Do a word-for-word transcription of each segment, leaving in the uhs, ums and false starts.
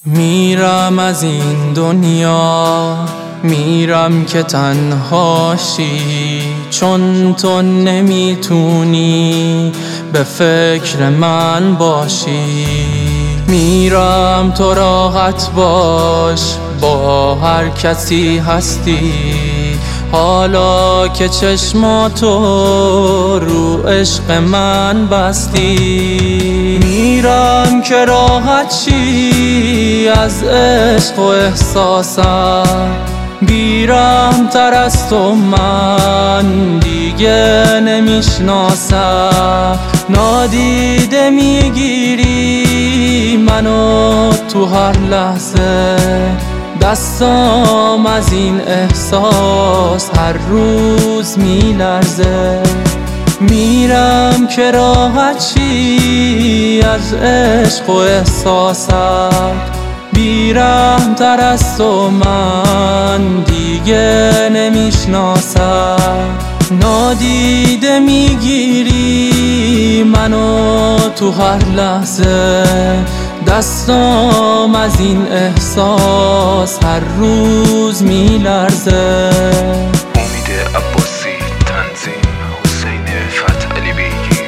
میرم از این دنیا، میرم که تنهاشی، چون تو نمیتونی به فکر من باشی. میرم تو راحت باش، با هر کسی هستی، حالا که چشماتو رو عشق من بستی. میرم که راحت شی از عشق و احساسم، بیرم تر از تو من دیگه نمیشناسم. نادیده میگیری منو تو هر لحظه، دستام از این احساس هر روز میلرزه. میرم که راحت شی از عشق و احساسم، بیرم تر از تو من دیگه نمیشناسم. نادیده میگیری منو تو هر لحظه، دستام از این احساس هر روز میلرزه. امید عباسی، تنظیم حسین فتحعلی بیگی.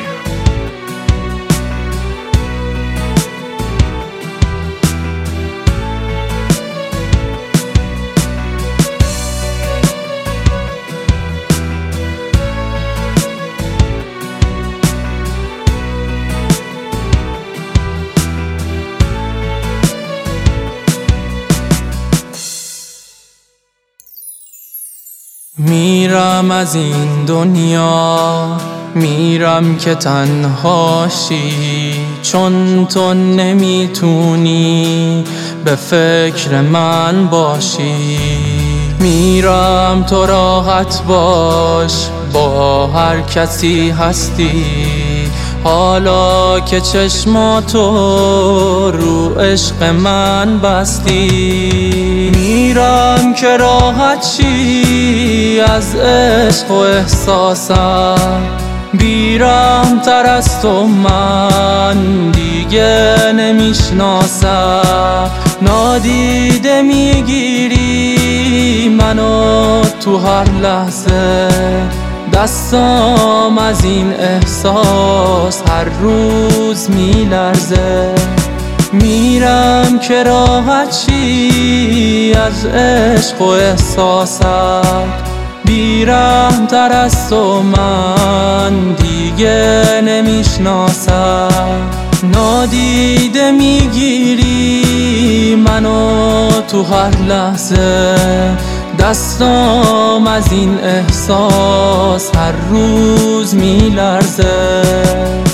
میرم از این دنیا، میرم که تنهاشی، چون تو نمیتونی به فکر من باشی. میرم تو راحت باش، با هر کسی هستی، حالا که چشماتو رو عشق من بستی. میرم که راحت شی از عشق و احساسم، بیرم تر از تو من دیگه نمیشناسم. نادیده میگیری منو تو هر لحظه، دستام از این احساس هر روز میلرزه. میرم که راحت شی از عشق و احساسم، بیرم تر از تو من دیگه نمیشناسم. نادیده میگیری منو تو هر لحظه، دستام از این احساس هر روز میلرزه.